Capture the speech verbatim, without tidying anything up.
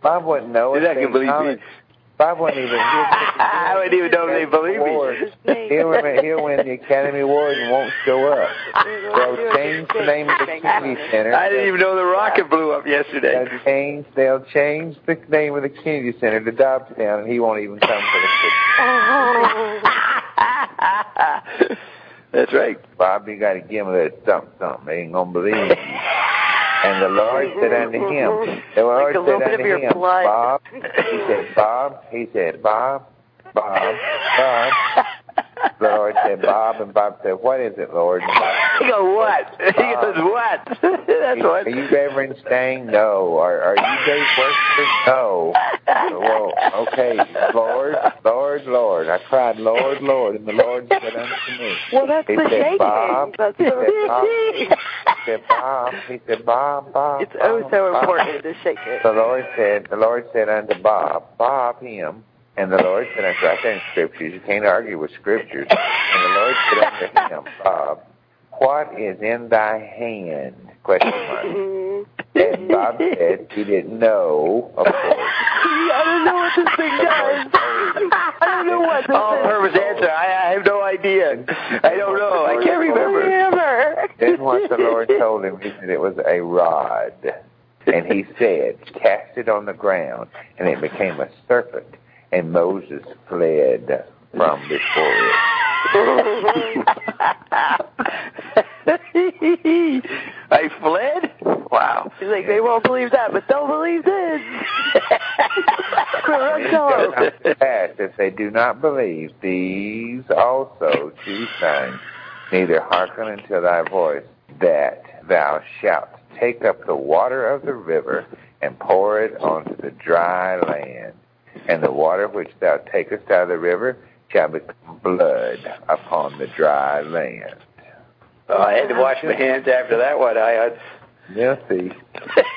Bob wouldn't know it. I can believe it. Bob wouldn't even. I wouldn't even know if they believe me. He'll win, he'll win the Academy Award and won't show up. They'll change the name of the Kennedy Center. I didn't even know the rocket blew up yesterday. They'll change, they'll change the name of the Kennedy Center to Dobbstown, and he won't even come for the picture. That's right. Bob, you got to give him that something, something. They ain't going to believe you. And the Lord said unto him, the Lord like said unto him, Bob, he said, Bob, he said, Bob, Bob, Bob. The Lord said, Bob, and Bob said, what is it, Lord? He goes, what? Bob. He goes, what? That's what. Are you Reverend Stang? No. Are, are you Dave Worcester? No. Well, okay, Lord, Lord, Lord. I cried, Lord, Lord, and the Lord said unto me. Well, that's he the said, shaking. Bob, That's he the said, Bob, he said, Bob, he said, Bob, Bob, It's oh Bob, so Bob. important to shake it. The Lord said, the Lord said unto Bob, Bob him, and the Lord said unto, right there in Scriptures, you can't argue with Scriptures. And the Lord said unto him, Bob, what is in thy hand? Question mark. And Bob said he didn't know, of course. I don't know what this thing does. I don't know what this All is. purpose answer. I, I have no idea. I don't know. I can't remember. Then what the Lord told him, he said it was a rod. And he said, cast it on the ground, and it became a serpent. And Moses fled from before it. I fled? Wow. He's like, they won't believe that, but they'll believe this. It shall come to pass, if they do not believe, these also two signs, neither hearken unto thy voice, that thou shalt take up the water of the river and pour it onto the dry land. And the water which thou takest out of the river shall become blood upon the dry land. Oh, I had to wash my hands after that one. I had. Yeah, see.